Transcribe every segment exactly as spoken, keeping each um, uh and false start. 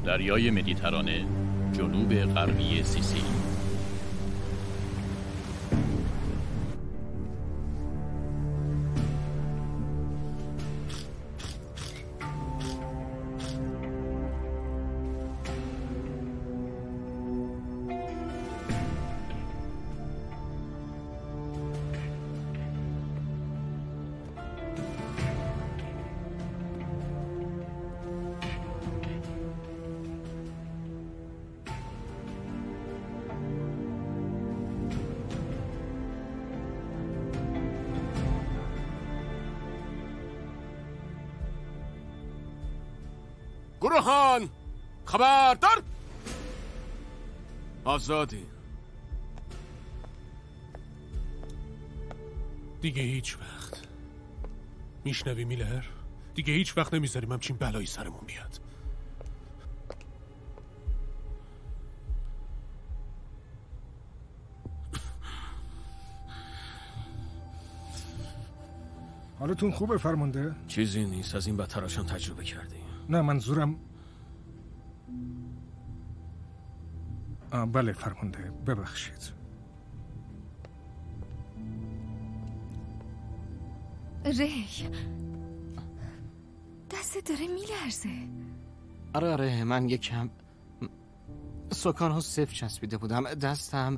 دریای مدیترانه، جنوب غربی سیسیل. گروهان خبردار، آزادی. دیگه هیچ وقت. میشنوی میلر؟ دیگه هیچ وقت نمیذاریم همچین بلایی سرمون بیاد. حالتون خوبه فرمانده؟ چیزی نیست، از این بدتراشان تجربه کردیم. نه منظورم آه بله فرمانده، ببخشید. ری دست داره میلرزه. آره آره من یکم سکان ها صفر چسبیده بودم، دستم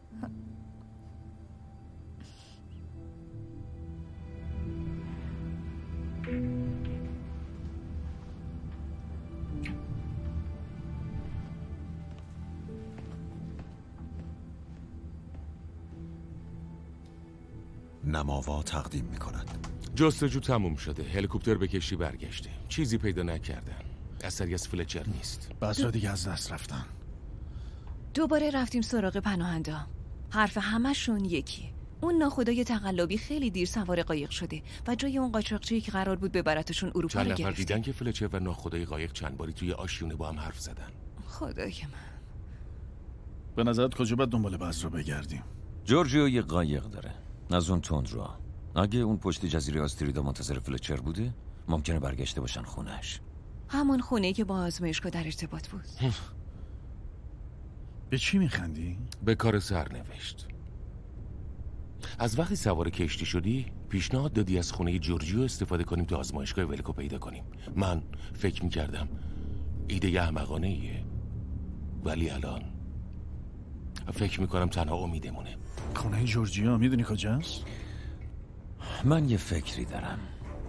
نماوا تقدیم می‌کند. جستجو تموم شده، هلیکوپتر به کشتی برگشته، چیزی پیدا نکردن، اثری از فلچر نیست. بذرا دیگه از دست رفتن. دوباره رفتیم سراغ پناهنده. حرف همشون یکی، اون ناخدای تقلبی خیلی دیر سوار قایق شده و جای اون قاچاقچی که قرار بود ببرتشون اروپا رو گرفته. چند نفر دیدن که فلچر و ناخدای قایق چند باری توی آشیونه با هم حرف زدن. خدای من. به نظرت کجا باید دنبال بذرا بگردیم؟ جورجیو یه قایق داره، از اون توندرو. اگه اون پشت جزیره آستریدا منتظر فلچر بوده، ممکنه برگشته باشن خونهش. همون خونه‌ای که با آزمایشگاه در ارتباط بود. به چی میخندی؟ به کار سرنوشت. از وقتی سوار کشتی شدی پیشنهاد دادی از خونه جورجیو استفاده کنیم تا آزمایشگاه ولکو پیدا کنیم. من فکر میکردم ایده احمقانه ایه، ولی الان فکر میکنم تنها امیدمونه. خونه جورجیو میدونی کجاست؟ من یه فکری دارم.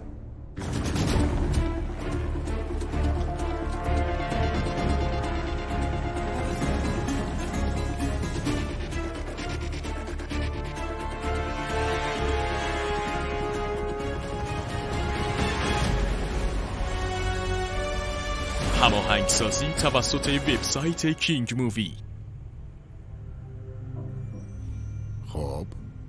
هماهنگسازی توسط وبسایت کینگ مووی. خب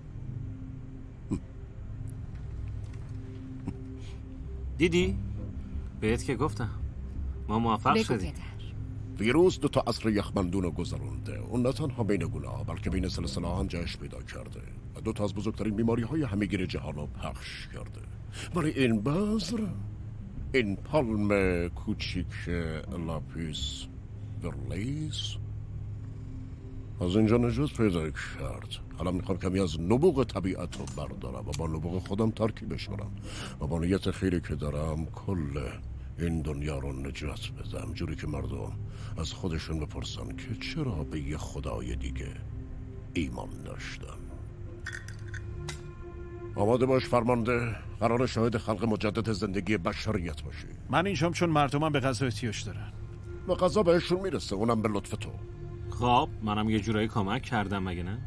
دیدی؟ بهت که گفتم ما موفق شدیم. ویروس دو تا عصر یخبندون رو گذرونده. اون نه تنها بین گونه‌ها بلکه بین سلسله هم جهش پیدا کرده و دو تا از بزرگترین بیماری های همه‌گیر جهان رو پخش کرده. ولی این بذر، این پالم کوچیک لاپیس ورلیس از اینجا نجات پیدا کرد. حالا میخوام کمی از نبوغ طبیعت رو بردارم و با نبوغ خودم ترکیبش کنم و با نیت خیلی که دارم کل این دنیا رو نجات بدم، جوری که مردم از خودشون بپرسن که چرا به یه خدای دیگه ایمان داشتن. آماده باش فرمانده، قرار شاهد خلق مجدد زندگی بشریت باشی. من اینجام چون مردمم به غذا احتیاج دارن. و غذا بهشون میرسه، اونم به لطف تو. خب منم یه جورایی کمک کردم مگه نه؟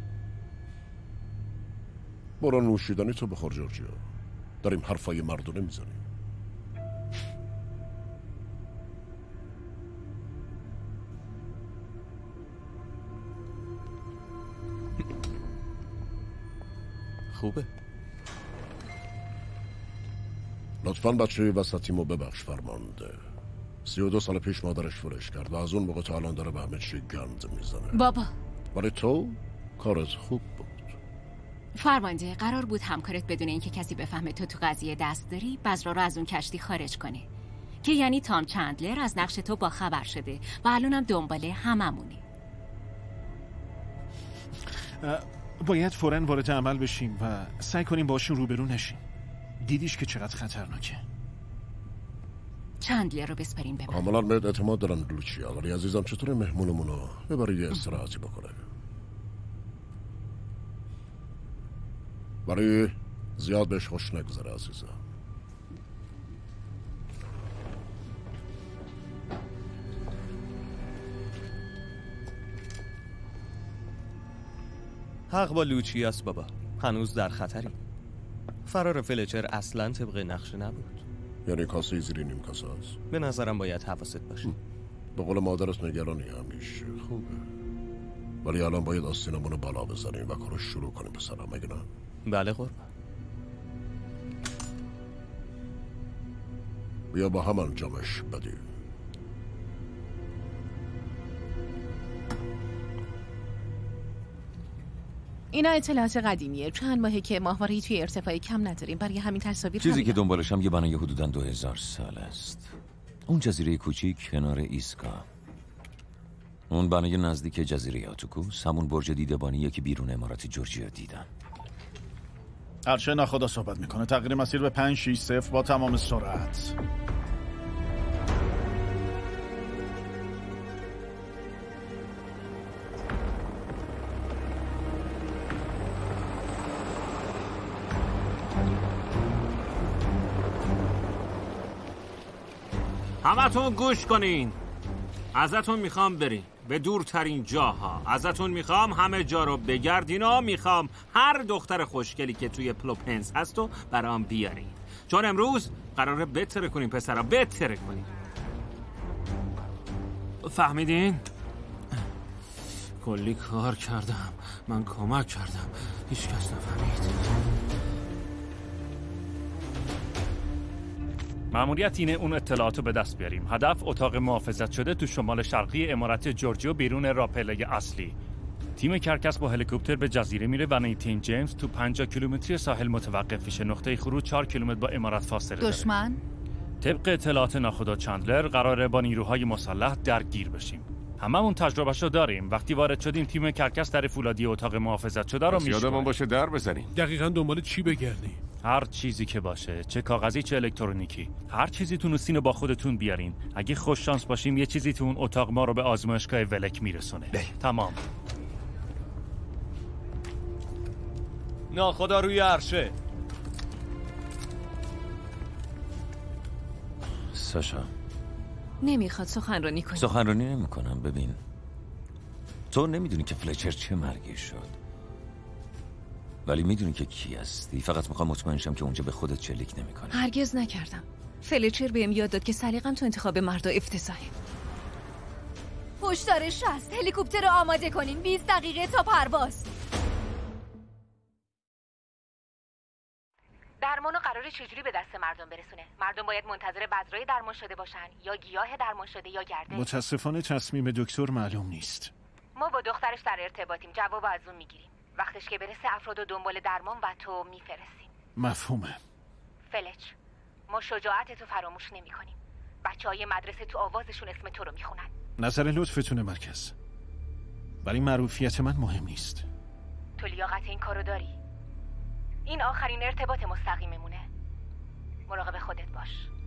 برو نوشیدنی تو بخور جورجیو، داریم حرفای مردونه میزنیم. خوبه. لطفاً بچه وسطیمو ببخش فرمانده. سی و دو سال پیش مادرش فروش کرد و از اون موقع تا الان داره به همه چی گند میزنه. بابا ولی تو کارت خوب بود. فرمانده، قرار بود همکارت بدون اینکه کسی بفهمه تو تو قضیه دست داری بذرا رو از اون کشتی خارج کنه. که یعنی تام چندلر از نقش تو با خبر شده و الانم دنباله هممونی. باید فوراً وارد عمل بشیم و سعی کنیم باشون روبرو نشیم. دیدیش که چقدر خطرناکه. چندلر رو بسپرین ببر. کاملا بهت اعتماد دارم لوچیا، ولی عزیزم چطور مهمونمونو ببری یه استراحتی بکنه؟ برای زیاد بهش خوش نگذره عزیزم. حق با لوچیاس بابا، هنوز در خطری. فرار فلچر اصلا طبق نقشه نبود. یعنی کاسه زیری نیم کاسه است. به نظرم باید حواست باشه. به قول مادرت نگرانی همیشه خوبه، ولی الان باید آستینمونو بالا بزنیم و کارو شروع کنیم پسرم، مگه نه؟ بله قربان. بیا با هم انجامش بدیم. اینا اطلاعات قدیمیه. چند ماهه که ماهواره‌ای توی ارتفاعی کم نداریم، برای همین تصاویر چیزی همین. که دنبالشم یه بنای حدوداً دو هزار سال است. اون جزیره کوچیک کنار ایسکا. اون بنای نزدیک جزیره آتوکوس، همون برج دیدبانیه که بیرون امارات جورجیا دیدم. هرچه ناخدا صحبت میکنه. تغییر مسیر به پنج شیش صفر با تمام سرعت. همتون گوش کنین. ازتون میخوام برین به دورترین جاها. ازتون میخوام همه جا رو بگردین و میخوام هر دختر خوشگلی که توی پلوپنس هست و برام بیارین، چون امروز قراره بتره کنین پسرا، بتره کنین. فهمیدین؟ کلی کار کردم، من کمک کردم، هیچ کس نفهمید. مأموریت اینه اون اطلاعاتو به دست بیاریم. هدف اتاق محافظت شده تو شمال شرقی امارات جورجیا بیرون راپله اصلی. تیم کرکس با هلیکوپتر به جزیره میره و نیتین جیمز تو پنجاه کیلومتری ساحل متوقف میشه. نقطه خروج چهار کیلومتر با امارات فاصله داره. دشمن؟ طبق اطلاعات ناخدا چندلر قراره با نیروهای مسلح درگیر بشیم. هممون تجربهشو داریم. وقتی وارد شدیم تیم کرکس در فولادی اتاق محافظت شده رو میشکنه. یادمون باشه در بزنیم. دقیقاً دنبال چی بگردیم؟ هر چیزی که باشه، چه کاغذی چه الکترونیکی، هر چیزی تونستین رو با خودتون بیارین. اگه خوش شانس باشیم یه چیزی تو اون اتاق ما رو به آزمایشگاه ولک میرسونه. ده. تمام. ناخدا روی عرشه. ساشا نمیخواد سخنرانی کنی. سخنرانی نمی کنم. ببین تو نمیدونی که فلچر چه مرگی شد، ولی میدونی که کی هستی. فقط میخوام مطمئن شم که اونجا به خودت چلیک نمیکنی. هرگز نکردم. فلچر بهم یاد داد که سلیقه‌م تو انتخاب مردا افتضاحه. هشدار شصت، هلیکوپتر رو آماده کنین. بیست دقیقه تا پرواز. درمانو قراره چجوری به دست مردم برسونه؟ مردم باید منتظر بذرای درمان شده باشن یا گیاه درمان شده یا گرده؟ متاسفانه تصمیم دکتر معلوم نیست. ما با دخترش در ارتباطیم، جواب از اون میگیریم. وقتش که برسه افرادو دنبال درمان و تو میفرستیم. مفهومه. فلچ، ما شجاعتتو فراموش نمی کنیم. بچه های مدرسه تو آوازشون اسم تو رو میخونن. نظر لطفتونه مرکز، ولی معروفیت من مهم نیست. تو لیاقت این کارو داری. این آخرین ارتباط مستقیممونه. مراقب خودت باش.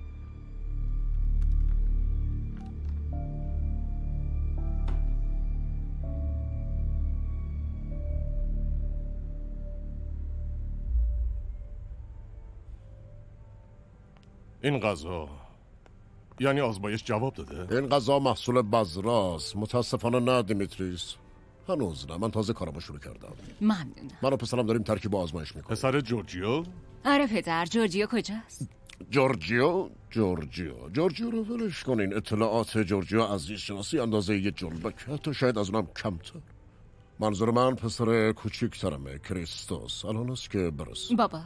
این غذا یعنی آزمایش جواب داده؟ این غذا محصول بذراست. متاسفانه نه دیمیتریس، هنوز نه. من تازه کارمو شروع کردم. ممنونم. من و پسرم داریم ترکیب آزمایش میکنیم. پسر جورجیا؟ آره پدر. جورجیا کجاست؟ جورجیا؟ جورجیا جورجیا رو ولش کنین. اطلاعات جورجیا از زیست شناسی اندازه یه جلبک، حتی شاید از اونم کمتر. منظور من پسر کوچیکترمه، کریستوس. الان است که برس. بابا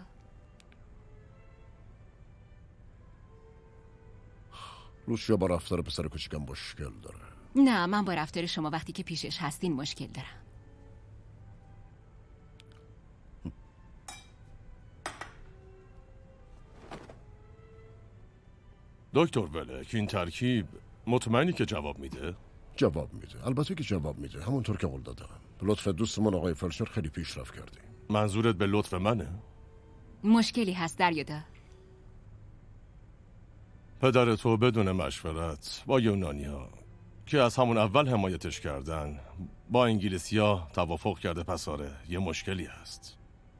لوچیا با رفتار پسر کوچیکم مشکل داره. نه، من با رفتار شما وقتی که پیشش هستین مشکل دارم. دکتر ولک این ترکیب مطمئنی که جواب میده؟ جواب میده، البته که جواب میده، همونطور که قول دادم. لطف دوستمون آقای فلچر خیلی پیشرفت کردی. منظورت به لطف منه؟ مشکلی هست دریادار؟ پدر تو بدون مشورت با یونانیا که از همون اول حمایتش کردن با انگلیسیا توافق کرده، پس آره یه مشکلی هست.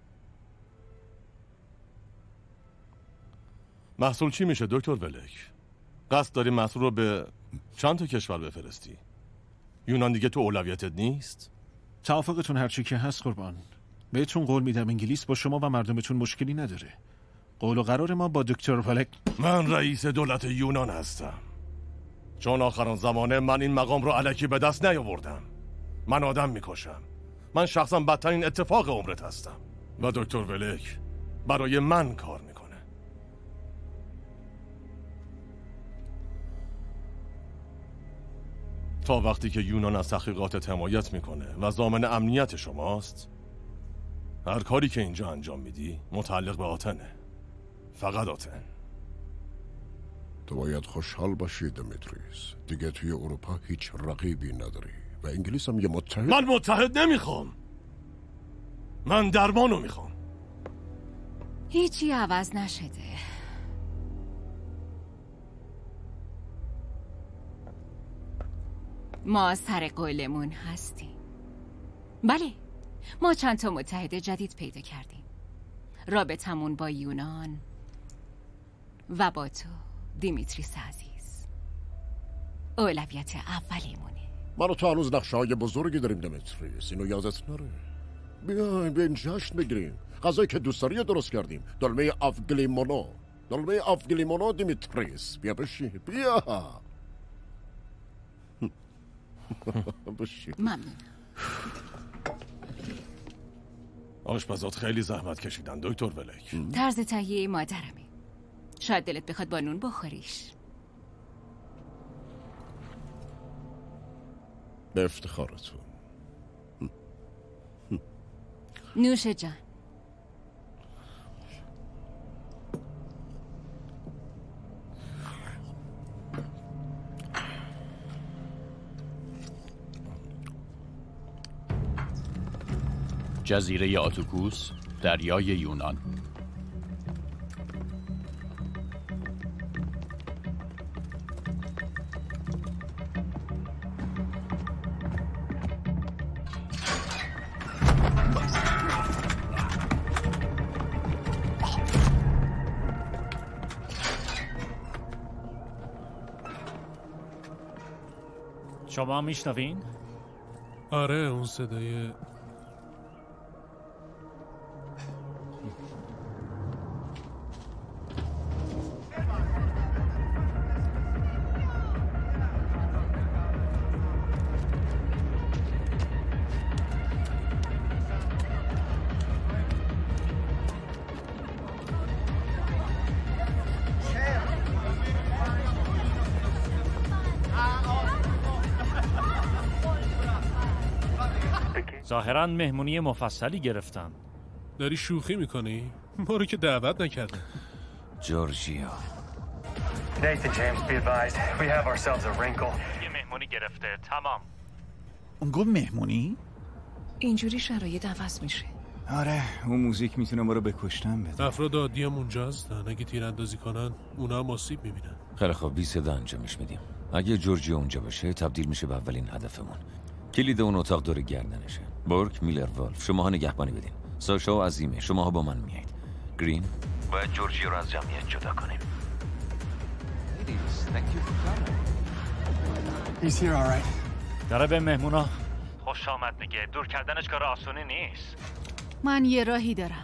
محصول چی میشه دکتر ولک؟ قصد داری محصول رو به چند تا کشور بفرستی؟ یونان دیگه تو اولویتت نیست؟ توافقتون هرچی که هست قربان. بهتون قول میدم انگلیس با شما و مردمتون مشکلی نداره. قول و قرار ما با دکتر ولک. من رئیس دولت یونان هستم، چون آخران زمانه من این مقام رو الکی به دست نیاوردم. من آدم میکشم. من شخصا بدترین اتفاق عمرت هستم و دکتر ولک برای من کار میکنه. تا وقتی که یونان از تحقیقاتت حمایت میکنه و ضامن امنیت شماست، هر کاری که اینجا انجام میدی متعلق به آتنه. فقط آتن. تو باید خوشحال باشی دمیتریس، دیگه توی اروپا هیچ رقیبی نداری و انگلیس هم یه متحد. من متحد نمیخوام، من درمانو میخوام. هیچی عوض نشده. ما سر قولمون هستیم. بله، ما چند تا متحد جدید پیدا کردیم. رابطمون با یونان و با تو دیمیتریس عزیز اولویت اولیمونه. منو تو هنوز نقشه های بزرگی داریم دمیتریس، اینو یادت نره. بیایم بیایم جشن بگیریم. غذایی که دوست داری درست کردیم، دلمه آفگلیمونو. دلمه آفگلیمونو دمیتریس. بیا بشی، بیا. بشی. ممنون. آشپزات خیلی زحمت کشیدن دکتر ولک. طرز تهیه مادرمه. شاید دلت بخواد با نون بخوریش. به افتخارتون. نوش جان. جزیره آتوکوس، دریای یونان. شما میشنوین؟ آره، اون صدای ظاهراً مهمونی مفصلی گرفتن. داری شوخی میکنی؟ ما رو که دعوت نکردن. جورجیا. Nathan James, be advised. We have ourselves a wrinkle. یه مهمونی گرفته. تمام. اون گفت مهمونی؟ اینجوری شرایط عوض میشه. آره، اون موزیک میتونه ما رو به کشتن بده. افراد عادی هم اونجا هستن. اگه تیراندازی کنن اونا هم آسیب میبینن. خیلی خوب، بی صدا انجامش میدیم. اگه جورجیا اونجا باشه تبدیل میشه به اولین هدفمون. کلید اون اتاق دور گردنشه. بورک، میلر، والف، شماها نگهبانی بدین. ساشا و عظیمه، شماها با من میایید. گرین، باید جورجیا رو از جمعیت جدا کنیم. داره به مهمونا خوش آمد میگه. دور کردنش کار آسونی نیست. من یه راهی دارم.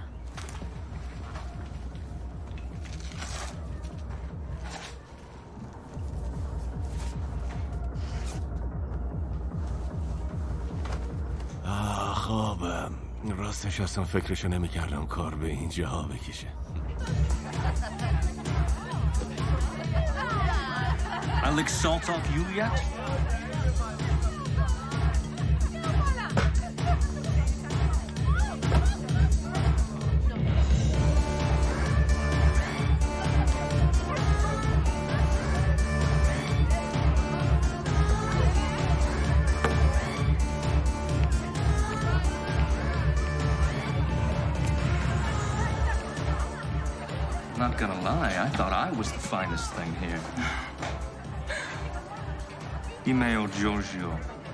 خوابم. راستش اصلا فکرشو نمی‌کردم کار به اینجا بکشه. I lick salt off you yet? not gonna lie, I thought I was the finest thing here. Imeo Giorgio.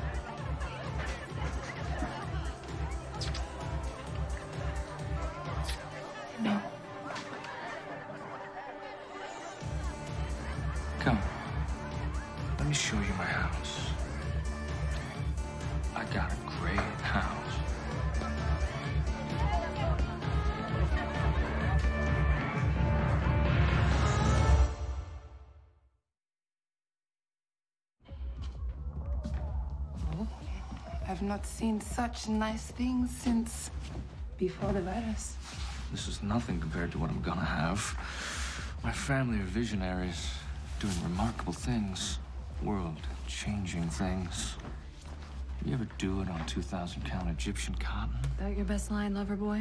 No. Come. Let me show you my house. I got a great house. I've not seen such nice things since before the virus. This is nothing compared to what I'm gonna have. My family are visionaries, doing remarkable things, world-changing things. You ever do it on two thousand count Egyptian cotton? That your best line, lover boy?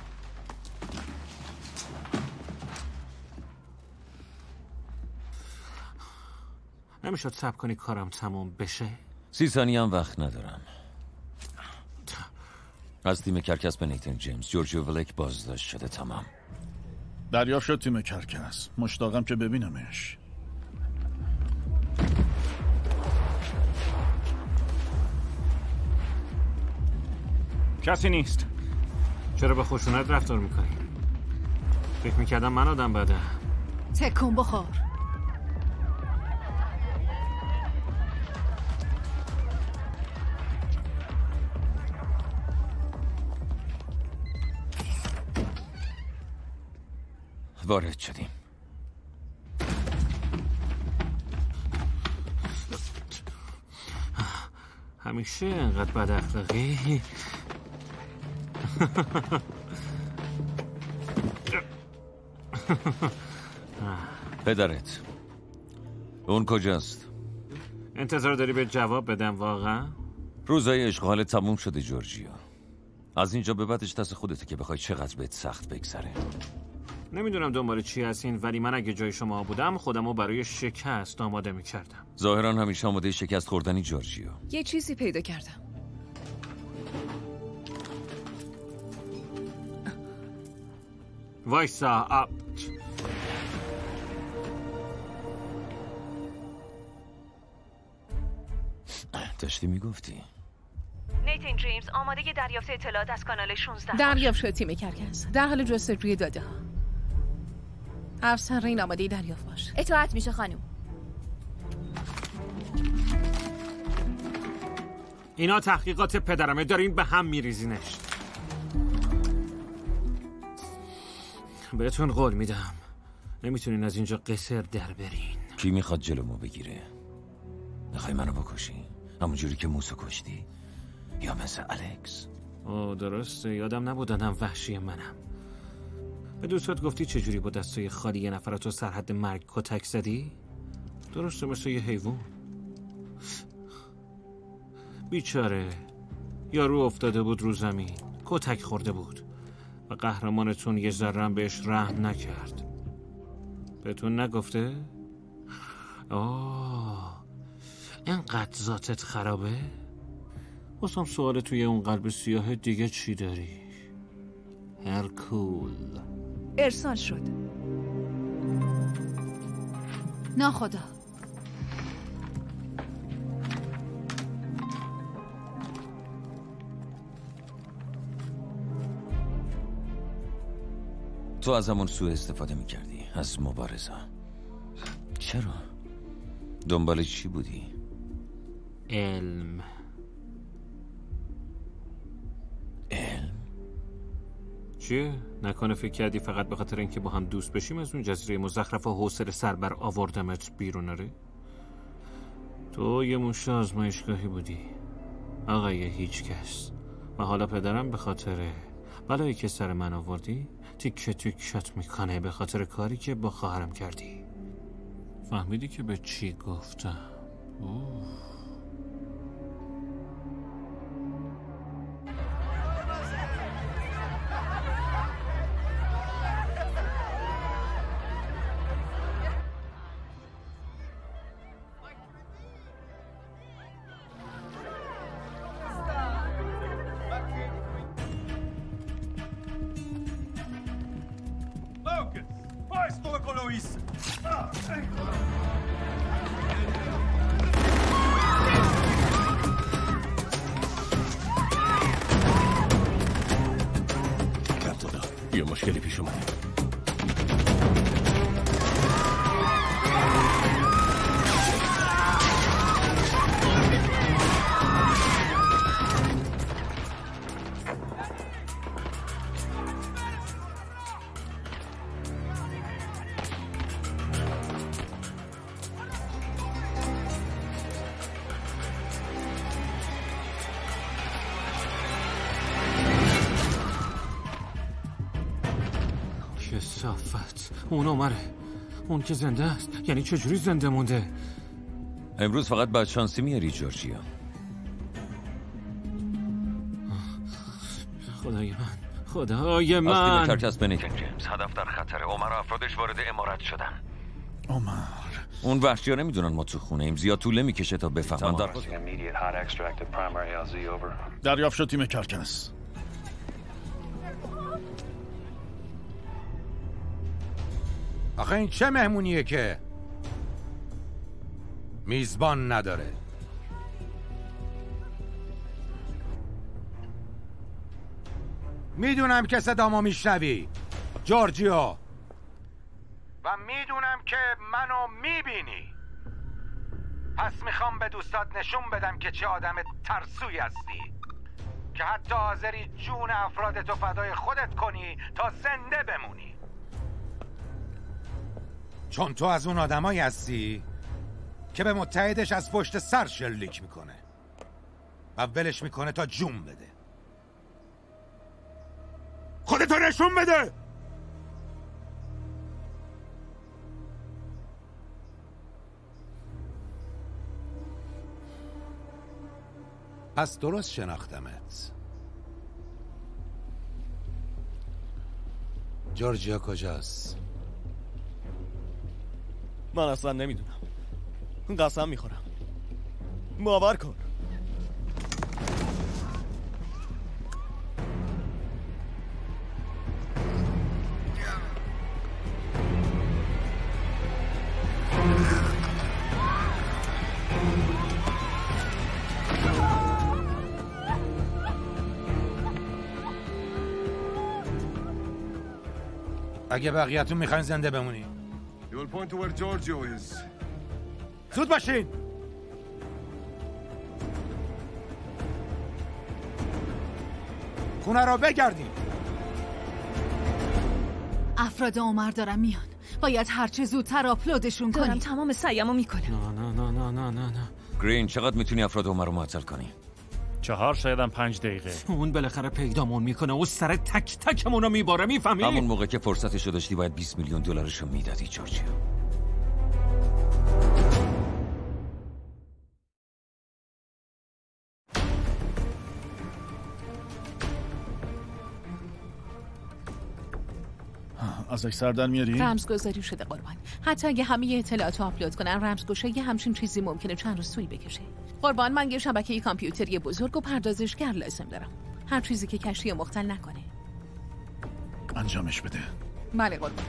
نمیشد صبر کنی کارم تموم بشه؟ سی ثانیه هم وقت ندارم. از تیم کرکس به نیتن جیمز، جورجیو ولک بازداشت شده. تمام. دریافت شد تیم کرکس. مشتاقم که ببینمش. کسی نیست. چرا به خشونت رفتار میکنی؟ فکر میکردم من آدم بده. تکون بخور. وارد شدیم. همیشه انقدر بد اخلاقی؟ پدرت اون کجاست؟ انتظار داری به جواب بدم واقعا؟ روزای اشغال تموم شده جورجیو. از اینجا به بعدش دست خودته که بخوای چقدر بهت سخت بگذره. نمیدونم دنبال چی هستین، ولی من اگه جای شما بودم خودمو برای شکست آماده میکردم. ظاهرا همیشه آماده شکست خوردنی جورجیو. یه چیزی پیدا کردم. وایسا. آب. داشتی میگفتی؟ نیتن جیمز آماده دریافت اطلاعات از کانال شانزده. دریافت شد تیم کرکس. در حال جستجوی داده ها. افسرین آماده دریافت باش. اطاعت میشه خانم. اینا تحقیقات پدرمه، دارین به هم میریزینش. بهتون قول میدم نمیتونین از اینجا قصر در برین. کی میخواد جلومو بگیره؟ میخوای منو بکشی؟ همونجوری که موسو کشتی؟ یا مثل الکس؟ اوه درسته، یادم نبود آدم وحشی منم. به دوستات گفتی چجوری با دستای خالی یه نفراتو سرحد مرگ کتک زدی؟ درسته مثل یه حیوان. بیچاره یارو افتاده بود رو زمین، کتک خورده بود و قهرمانتون یه ذره‌ام بهش رحم نکرد. بهتون نگفته؟ آه اینقدر ذاتت خرابه؟ واسم سوال توی اون قلب سیاه دیگه چی داری؟ هرکول. ارسال شد. ناخدا. تو از همون سوء استفاده میکردی، از مبارزه. چرا؟ دنبال چی بودی؟ علم. علم؟ چیه؟ نکنه فکر کردی فقط به خاطر اینکه با هم دوست بشیم از اون جزیره مزخرف و حوصله سر بر آوردمت بیرون نره؟ تو یه موش آزمایشگاهی بودی، آقای هیچ کس. و حالا پدرم به خاطر بلایی که سر من آوردی تیکه تیکشت میکنه به خاطر کاری که با خواهرم کردی. فهمیدی که به چی گفتم؟ اوه. todo con Luis. کپتانا یه مشکلی پیش اومده. کثافت، اون عمره. اون که زنده است. یعنی چجوری زنده مونده؟ امروز فقط بدشانسی میاری جورجیا. خدای من، خدای من. از تیم کرکس بنیکن جیمز هدف در خطر. عمر و افرادش وارد امارت شدن. عمر اون وحشی‌ها نمیدونن ما تو خونه ایم. زیاد طول میکشه تا بفهمن. در دریافت شد تیم کرکس. آخه این چه مهمونیه که میزبان نداره؟ میدونم که صدامو میشنوی جورجیو، و میدونم که منو میبینی. پس میخوام به دوستات نشون بدم که چه آدم ترسوی هستی که حتی حاضری جون افرادتو فدای خودت کنی تا زنده بمونی. چون تو از اون آدمایی هستی که به متحدش از پشت سر شلیک میکنه و ولش میکنه تا جون بده. خودتو نشون بده. پس درست شناختمت. جورجیا کجاست؟ من اصلا نمیدونم. قسم میخورم. باور کن. اگه بقیه‌تون میخواین زنده بمونی You will point to where Giorgio is. زود باشین. خونه رو بگردین. افراد عمر دارن میان. باید هرچه زودتر آپلودشون کنیم. دارم تمام سعیمو میکنم. نه نه نه نه نه نه. گرین چقدر میتونی افراد عمر رو معطل کنی؟ چهار شایدم پنج دقیقه. اون بالاخره پیدامون میکنه و سر تک تکمونو میباره. میفهمی؟ همون موقع که فرصتشو داشتی باید بیست میلیون دلارشو میدادی جورجیا. ازش سر در میاری؟ رمزگذاری شده قربان. حتی اگه همه اطلاعات رو آپلود کنن، رمزگشایی همچین چیزی ممکنه چند روز طول بکشه. قربان من یه شبکه کامپیوتری بزرگ و پردازشگر لازم دارم. هر چیزی که کشتی مختل نکنه. انجامش بده. بله قربان.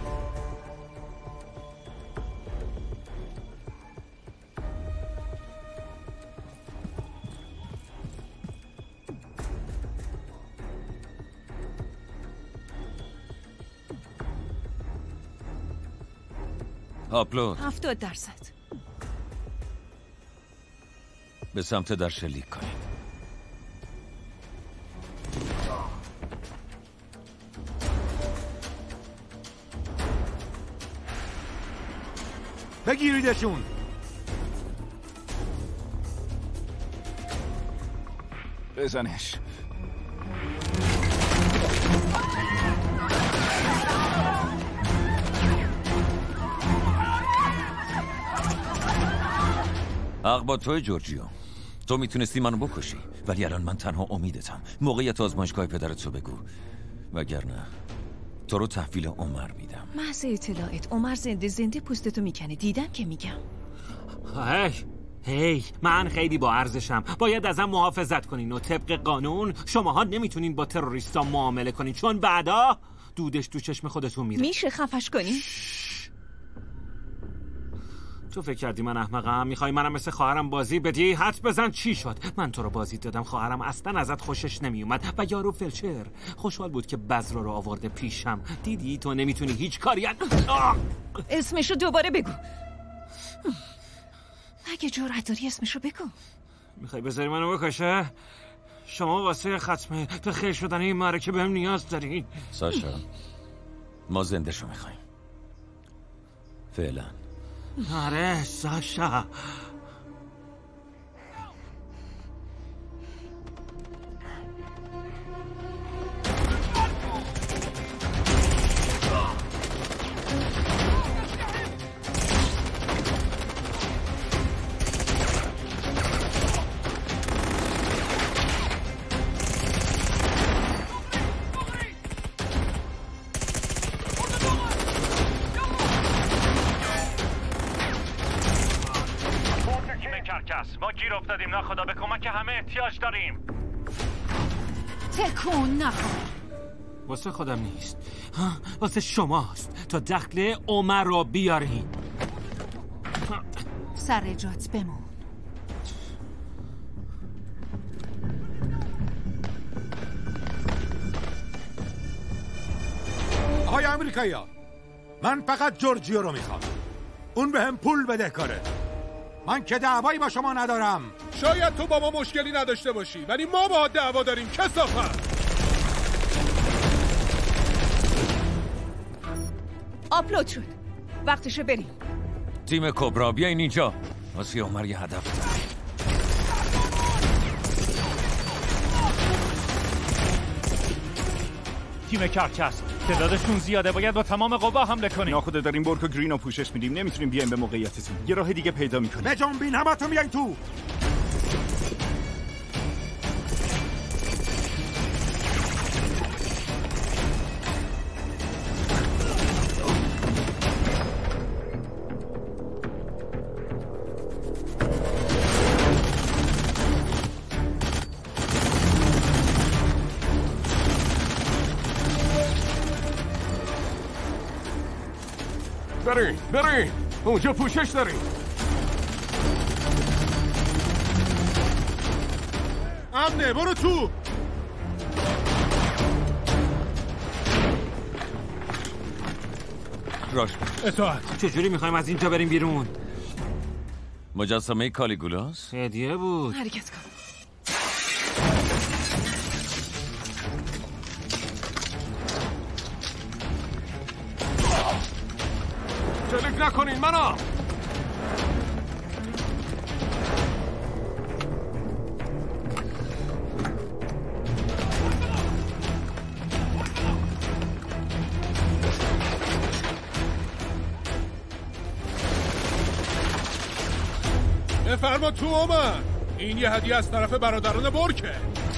آپلود. هفتاد درصد. به سمت در شلیک کنیم. بگیریدشون. بزنش. حق با توی جورجیو. تو میتونستی منو بکشی، ولی الان من تنها امیدتم. موقعیت آزمایشگاه پدرت رو بگو، وگرنه تو رو تحویل عمر میدم. محض اطلاعت عمر زنده زنده پوستتو میکنه. دیدم که میگم. هی هی من خیلی با ارزشم. باید ازم محافظت کنین و طبق قانون شماها نمیتونین با تروریستا معامله کنین، چون بعدا دودش تو چشم خودتون میره. میشه خفش کنی؟ تو فکر کردی من احمقم؟ میخوای منم مثل خواهرم بازی بدی؟ حد بزن چی شد؟ من تو رو بازی دادم، خواهرم اصلا ازت خوشش نمیومد و یارو فلچر خوشحال بود که بذر رو آورده پیشم. دیدی تو نمیتونی هیچ کاری. اسمشو دوباره بگو. اگه جرأت داری اسمشو بگو. میخوای بذاری منو بکشه؟ شما واسه ختم به خیر شدن این معرکه بهم نیاز دارین. ساشا ما زنده شو میخوایم فعلا. آره ساشا. ما گیر افتادیم، ناخدا به کمک همه احتیاج داریم. تکون نخور. واسه خودم نیست، واسه شماست تا دخل عمر رو بیارین. سر جات بمون. آقای امریکایی ها، من فقط جورجیو رو میخوام. اون به هم پول بده کاره. من که دعوایی با شما ندارم. شاید تو با ما مشکلی نداشته باشی ولی ما با دعوا داریم. کثافت. آپلود شد. وقتشه بریم. تیم کبرا بیاین اینجا. واسه عمر یه هدف داریم. تیم کرکس تعدادشون زیاده، باید با تمام قوا حمله کنیم. ناخوده داریم برک و گرین رو پوشش میدیم، نمیتونیم بیایم به موقعیتتون. یه راه دیگه پیدا میکنیم. بجنبین همتون بیاین تو. بریم بریم اونجا پوشش داریم. امنه برو تو. راش اطاعت. چجوری میخوایم از اینجا بریم بیرون؟ مجسمه کالیگولاس هدیه بود. حرکت کن. شلیک نکنین منو. بفرما تو عمر. این یه هدیه از طرف برادران برکه.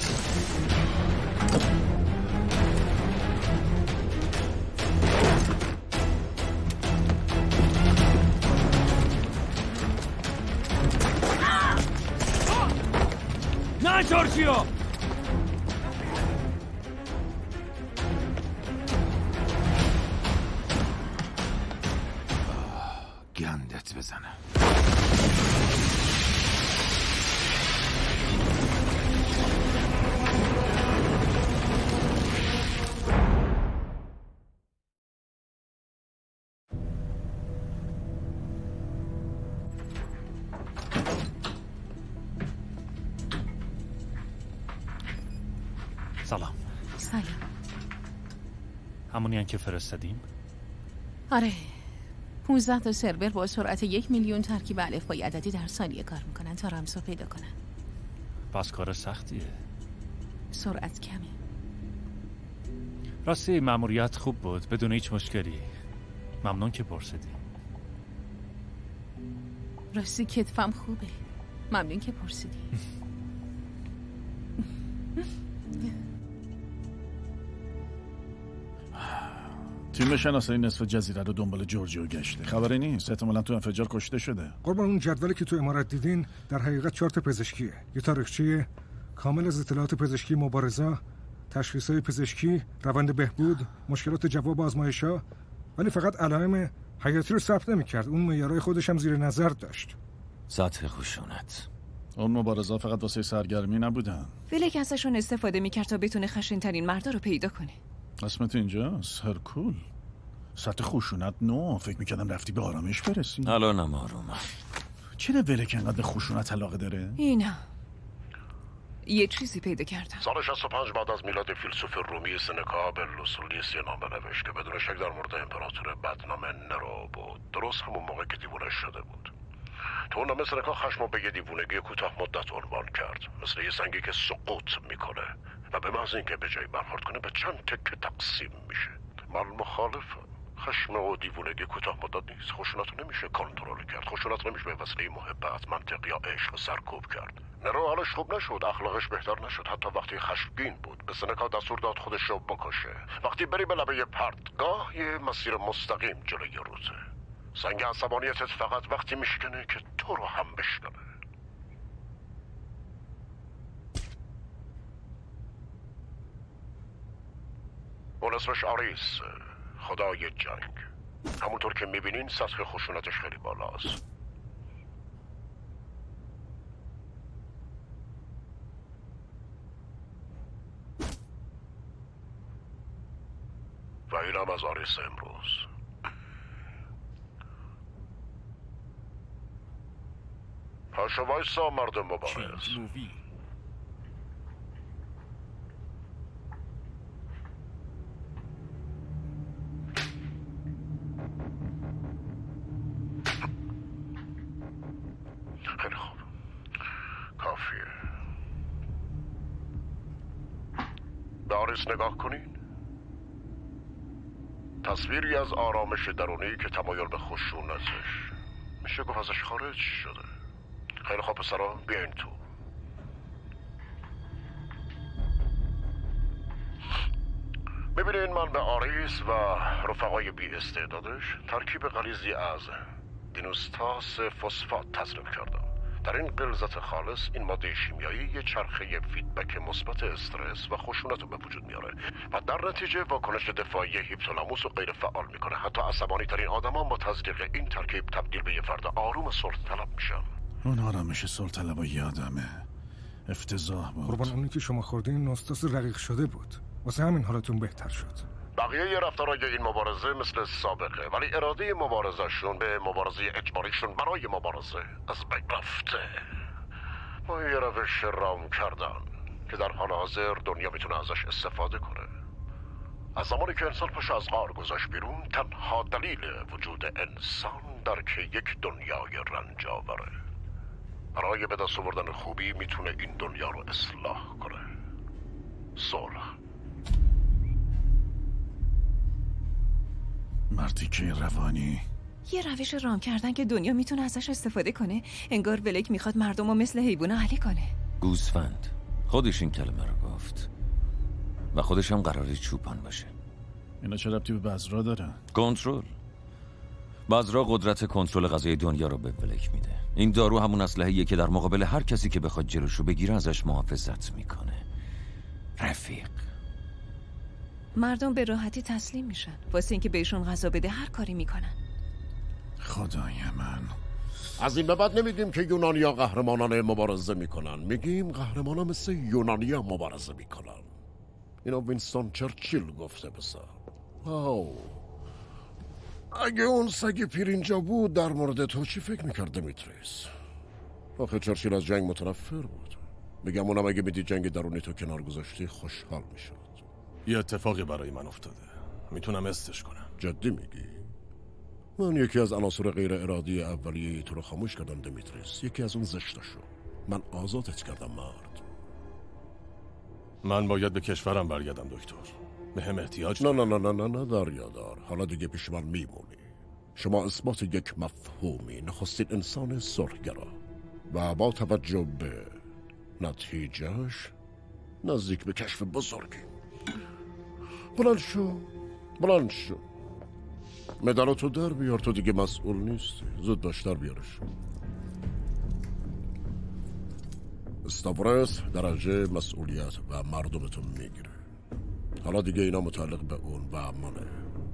نه جورجیو. گندت بزنه. سلام. سلام. همونی که فرستادیم؟ آره. پونزده تا سرور با سرعت یک میلیون ترکیب الفبای عددی در ثانیه کار میکنن تا رمزو پیدا کنن. پس کار سختیه. سرعت کمه. راستی مأموریت خوب بود بدون هیچ مشکلی. ممنون که پرسیدی. راستی کتفم خوبه. ممنون که پرسیدی. تیم شناسایی نصف جزیره رو دنبال جورجیو گشته. خبری نیست. احتمالاً تو انفجار کشته شده. قربان اون جدولی که تو امارات دیدین در حقیقت چارت پزشکیه. یه تاریخچه کامل از اطلاعات پزشکی مبارزه، تشخیص‌های پزشکی، روند بهبود، مشکلات جواب آزمایش‌ها، ولی فقط علائم حیاتی رو ثبت نمی‌کرد. اون معیارهای خودش هم زیر نظر داشت. سطح خشونت. اون مبارزات فقط واسه سرگرمی نبودن. ولک ازشون استفاده می‌کرد تا بتونه خشن‌ترین مردا رو پیدا کنه. اسمت اینجاست، هرکول. سطح خشونت نو، فکر می‌کردم رفتی به آرامش برسی. الانم آرومم. چرا ولک انقدر به خشونت علاقه داره؟ اینا یه چیزی پیدا کردم. سال شصت و پنج بعد از میلاد فیلسوف رومی سنکا به لوسولیس یه نامه نوشت که بدون شک در مورد امپراتور بدنام نرو بود. درست همون موقع که دیوونه شده بود. تو اون نامه سنکا خشمو به یه دیوونگی کوتاه مدت عنوان کرد، مثل یه سنگی که سقوط میکنه و به محض اینکه به جای برخورد کنه به چند تکه تقسیم میشه. من مخالفم. خشم و دیوونگی کوتاه مدت نیست. خشونت رو نمیشه کنترل کرد. خشونت نمیشه به وسیله محبت، منطق یا عشق سرکوب کرد. نرو حالش خوب نشد، اخلاقش بهتر نشد. حتی وقتی خشمگین بود به سنکا دستور داد خودش رو بکشه. وقتی بری به لبه پرتگاه یه مسیر مستقیم جلوی روزه. سنگ عصبانیتت فقط وقتی میشکنه که تو رو هم بشکنه. اون اسمش آریس، خدای جنگ. همونطور که میبینین سطح خشونتش خیلی بالاست. و اینم از آریس امروز. پاشو وایسا مرد مبارز. خیلی خوب، کافیه. به آریس نگاه کنین. تصویری از آرامش درونی که تمایل به خشونتش میشه گفت ازش خارج شده. خیلی خوب پسرا، بیاین تو. میبینین من به آریس و رفقای بی استعدادش ترکیب غلیظی از دینوستاس فسفات تزریق کردم. در این غلظت خالص این ماده شیمیایی یه چرخه فیدبک مثبت استرس و خشونت رو به وجود میاره و در نتیجه واکنش دفاعی هیپوتالاموس رو غیر فعال میکنه. حتی عصبانی ترین آدمان با تزریق این ترکیب تبدیل به یه فرد آروم صلح طلب میشن. اون آرامش صلح طلب یادمه. افتضاح بود. قربان اونی که شما خوردین نوستاس رقیق شده بود. واسه همین حالتون بهتر شد. بقیه یه رفتارای این مبارزه مثل سابقه، ولی اراده مبارزهشون به مبارزه اجباریشون برای مبارزه از بین رفته. ما یه روش رام کردن که در حال حاضر دنیا میتونه ازش استفاده کنه. از زمانی که انسان پاش از غار گذاشت بیرون، تنها دلیل وجود انسان در که یک دنیای رنج آوره. برای به دست آوردن خوبی میتونه این دنیا رو اصلاح کنه. صلح. مردی که روانی یه روش رام کردن که دنیا میتونه ازش استفاده کنه. انگار ولک میخواد مردم رو مثل حیوونا حلی کنه. گوسفند. خودش این کلمه رو گفت و خودش هم قراره چوپان باشه. اینا چه ربطی به بذرا داره؟ کنترل. بذرا قدرت کنترل غذای دنیا رو به ولک میده. این دارو همون اسلحه‌ایه که در مقابل هر کسی که بخواد جلوشو بگیره ازش محافظت میکنه. رفیق. مردم به راحتی تسلیم میشن. واسه اینکه بهشون غذا بده هر کاری میکنن. خدای من. از این به بعد نمیگیم که یونانیا قهرمانان مبارزه میکنن، میگیم قهرمانا مثل یونانیا مبارزه میکنن. اینو وینستون چرچیل گفته بسا. آو اگه اون سگ پیر اینجا بود در مورد تو چی فکر میکرد دمیتریس؟ آخه چرچیل از جنگ متنفر بود. میگم اونم اگه میدی جنگ درونی تو کنار گذاشتی خوشحال میشد. یه اتفاقی برای من افتاده، میتونم استش کنم. جدی میگی؟ من یکی از عناصر غیر ارادی اولیه تو رو خاموش کردم دمیتریس. یکی از اون زشتاشو. من آزادت کردم مرد. من باید به کشورم برگردم دکتر. به هم احتیاج نه نه نه نه نه نه دریادار. حالا دیگه پیش من میمونی. شما اثبات یک مفهومی، نخستین انسان صلحگرا و با توجه به نتیجهش نزدیک به کشف بزرگی. بلند شو بلند شو. مدالاتو در بیار، تو دیگه مسئول نیستی. زود باش در بیارش. استاورس درجه مسئولیت و مردمتون میگیره. حالا دیگه اینا متعلق به اون و منه.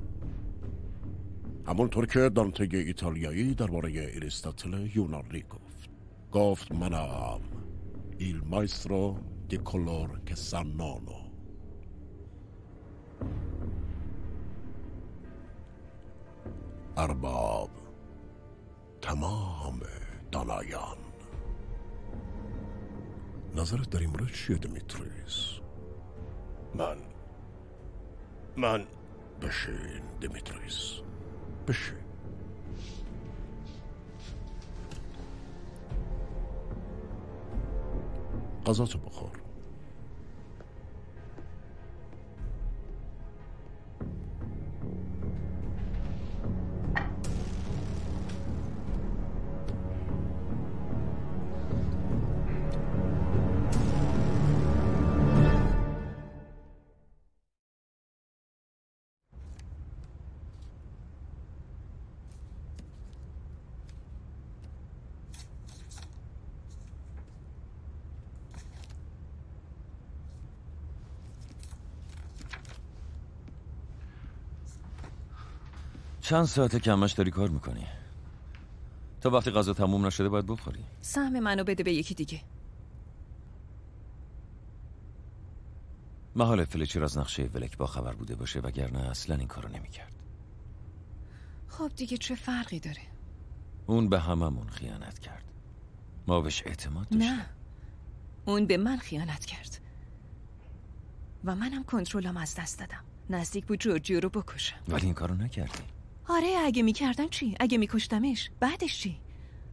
همونطور که دانته ایتالیایی درباره اریستاتل یونانی گفت. گفت منم ایل مایسترو دی کولور که سنانو. ارباب تمام دانایان. نظرت در این مورد چیه دمیتریس؟ من من بشین دمیتریس، بشین. غذاتو بخور. چند ساعته که همش داری کار میکنی؟ تا وقتی غذا تموم نشده باید بخوری. سهم منو بده به یکی دیگه. محال فلچر از نقشه ولک با خبر بوده باشه وگرنه اصلا این کارو نمیکرد. خب دیگه چه فرقی داره؟ اون به هممون خیانت کرد. ما بهش اعتماد داشتیم. نه، اون به من خیانت کرد و منم کنترلم از دست دادم. نزدیک بود جورجیو رو بکشم ولی این کارو نکردی. آره، اگه میکردم چی؟ اگه میکشتمش بعدش چی؟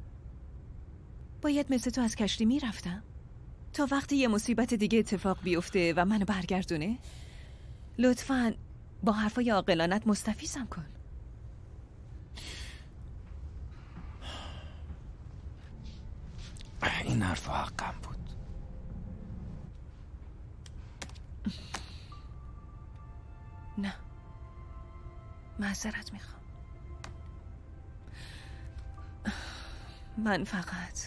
باید مثل تو از کشتی میرفتم تا وقتی یه مصیبت دیگه اتفاق بیفته و منو برگردونه؟ لطفاً با حرفای عاقلانت مستفیضم کن. این حرفا حقم بود. نه، معذرت میخوام. من فقط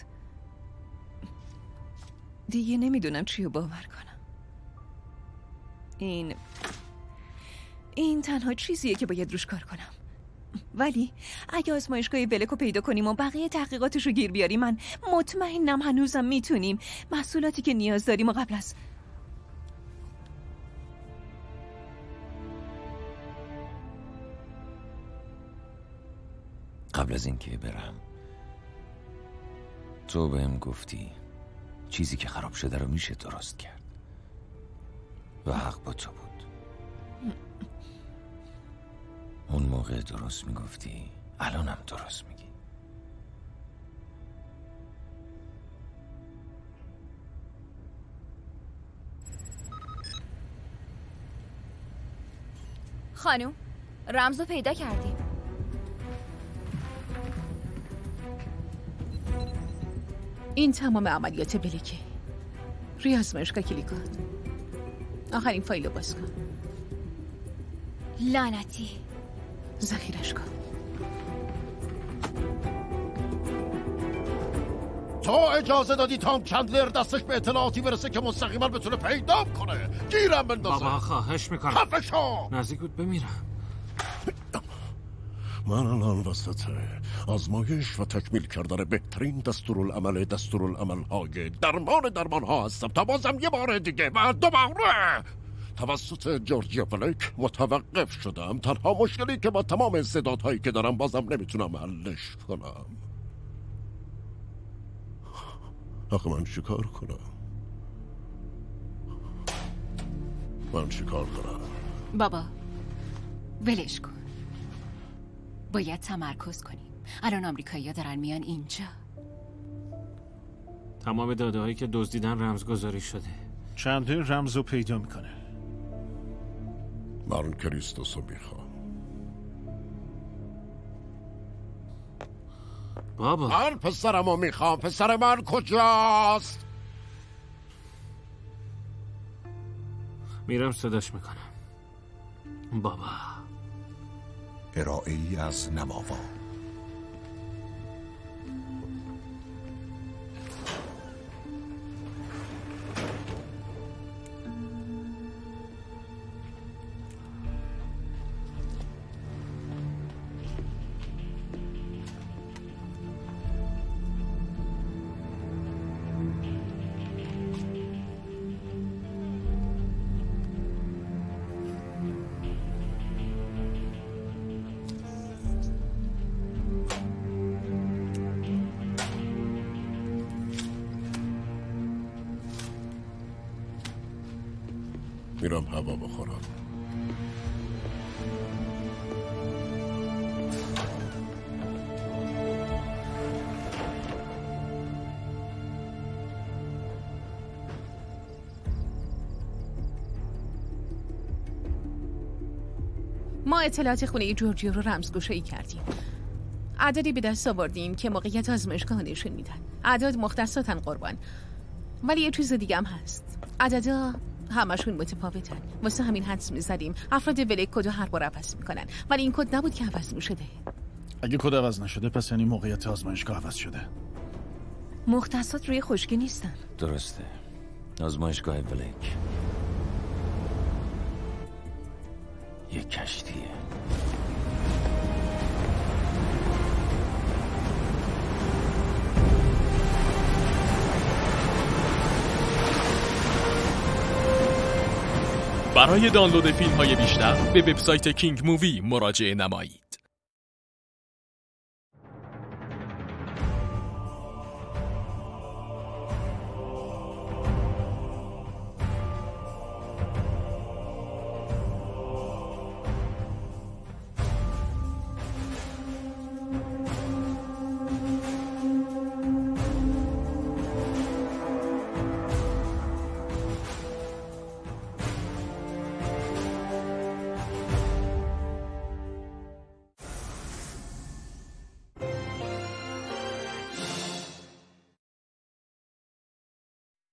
دیگه نمیدونم چی رو باور کنم. این این تنها چیزیه که باید روش کار کنم. ولی اگه آزمایشگاه ولکو پیدا کنیم و بقیه تحقیقاتش رو گیر بیاریم، من مطمئنم هنوزم میتونیم محصولاتی که نیاز داریم و قبل از قبل از اینکه برم تو بهم گفتی چیزی که خراب شده رو میشه درست کرد و حق با تو بود. اون موقع درست میگفتی، الانم درست میگی. خانم، رمزو پیدا کردیم. این تمام عملیات بلکه. روی آزمایشگاه کلیکات. آخرین فایل رو باز کن. لعنتی. ذخیرش کن. تو اجازه دادی تام چندلر دستش به اطلاعاتی برسه که مستقیما بتونه پیدا کنه. گیرم بندازه. بابا خواهش میکنم. خفه شو. نزدیک بود بمیرم. من الان وسط آزمایش و تکمیل کردن بهترین دستورالعمل دستورالعمل های درمان درمان ها هستم تا بازم یه بار دیگه و دوباره توسط جورجیا ولک متوقف شدم. تنها مشکلی که با تمام استعدادهایی که دارم بازم نمیتونم حلش کنم. آخه من چیکار کنم؟ من چیکار کنم؟ بابا ولش کن. باید تمرکز کنیم. الان آمریکایی‌ها دارن میان اینجا. تمام داده هایی که دزدیدن رمزگذاری شده. چندلر رمزو پیدا میکنه. من کریستوسو میخوام. بابا من پسرمو میخوام. پسر من کجاست؟ میرم صداش میکنم. بابا. ارائه ای از نماوا. میرم هوا بخورم. ما اطلاعات خونه جورجیو رو رمزگشایی کردیم. اعدادی به دست آوردیم که موقعیت آزمایشگاه نشون میدن. اعداد مختصاتن قربان. ولی یه چیز دیگه هم هست. عددا همشون متفاوتن. واسه همین حدس میزدیم افراد ولک کد هر بار عوض میکنن. ولی این کد نبود که عوض میشده. اگه کد عوض نشده پس یعنی موقعیت آزمایشگاه عوض شده. مختصات روی خشکی نیستن. درسته. آزمایشگاه ولک یک کشتیه. برای دانلود فیلم های بیشتر به وبسایت کینگ مووی مراجعه نمایید.